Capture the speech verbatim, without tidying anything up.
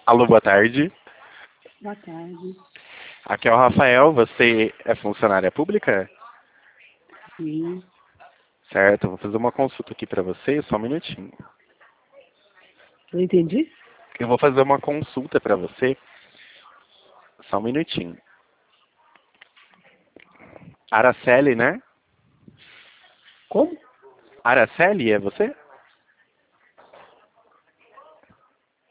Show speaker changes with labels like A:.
A: Alô, boa tarde.
B: Boa tarde.
A: Aqui é o Rafael, você é funcionária pública?
B: Sim.
A: Certo, vou fazer uma consulta aqui para você, só um minutinho.
B: Não entendi?
A: Eu vou fazer uma consulta para você, só um minutinho. Araceli, né?
B: Como?
A: Araceli, é você?